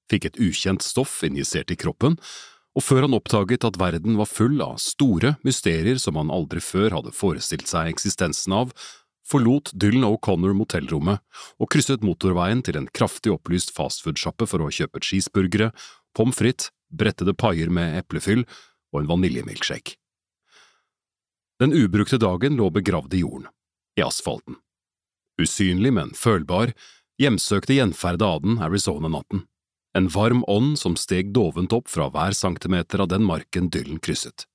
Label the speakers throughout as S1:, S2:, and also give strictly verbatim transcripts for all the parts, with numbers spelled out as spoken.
S1: fikk et ukjent stoff injisert i kroppen, og før han oppdaget at verden var full av store mysterier som han aldri før hadde forestilt seg eksistensen av, forlot Dylan O'Connor motellrommet og krysset motorveien til en kraftig opplyst fastfood-sjappe for å kjøpe cheeseburgere, pommes frites, brettede paier med eplefyll og en vaniljemilkshake. Den ubrukte dagen lå begravd i jorden, i asfalten. Usynlig, men følbar, hjemsøkte gjenferdet av den Arizona-natten. En varm ånd som steg dovent opp fra hver centimeter av den marken Dylan krysset.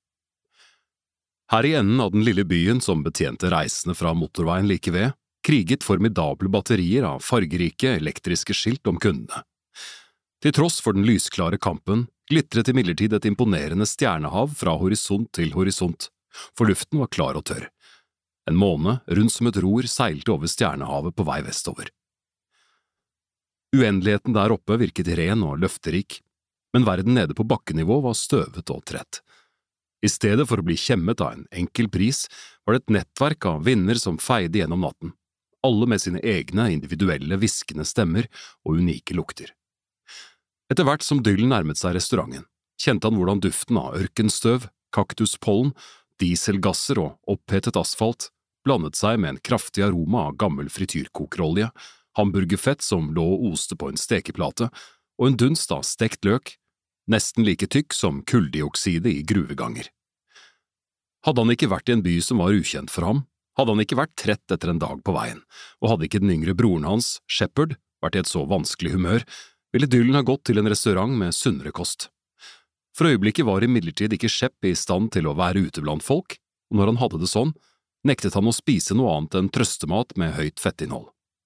S1: Her i enden av den lille byen som betjente reisende fra motorveien like ved, kriget formidable batterier av fargerike elektriske skilt om kundene. Til tross for den lysklare kampen, glitret imidlertid et imponerende stjernehav fra horisont til horisont, for luften var klar og tørr. En måne, rundt som et ror, seilte over stjernehavet på vei vestover. Uendeligheten der oppe virket ren og løfterik, men verden nede på bakkenivå var støvet og trett. I stedet for å bli kjemmet av en enkel pris, var det et nettverk av vinder som feide gjennom natten, alle med sine egne individuelle viskende stemmer og unike lukter. Etter hvert som Dylan nærmet seg restauranten, kjente han hvordan duften av ørkenstøv, kaktuspollen, dieselgasser og opphetet asfalt blandet seg med en kraftig aroma av gammel frityrkokerolje, hamburgerfett som lå og oste på en stekeplate, og en dunst av stekt løk, nesten like tykk som kuldiokside i gruveganger. Hadde han ikke vært i en by som var ukjent for ham, hadde han ikke vært trett etter en dag på veien, og hadde ikke den yngre broren hans, Shepard, vært i et så vanskelig humør, ville Dylan ha gått til en restaurant med sunnere kost. For øyeblikket var imidlertid ikke Shep i stand til å være ute blant folk, og når han hadde det sånn, nektet han å spise noe annet enn trøstemat med høyt fettinnhold.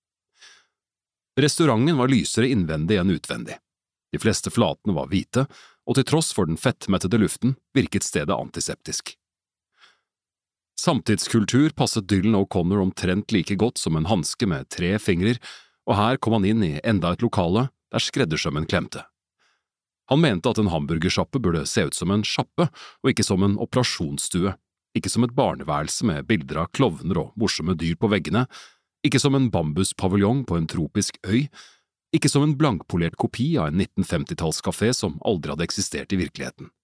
S1: Restauranten var lysere innvendig enn utvendig. De fleste flatene var hvite, og til tross for den fettmettede luften virket stedet antiseptisk. Samtidskultur passet Dylan O'Connor omtrent like godt som en hanske med tre fingrer, og her kom han inn i enda et lokale der skreddersømmen klemte. Han mente at en hamburgersjappe burde se ut som en sjappe, og ikke som en operasjonsstue, ikke som et barneværelse med bilder av klovner og morsomme dyr på veggene, ikke som en bambuspaviljong på en tropisk øy, ikke som en blankpolert kopi av en nittenfemtitallskafé som aldri hadde eksistert i virkeligheten.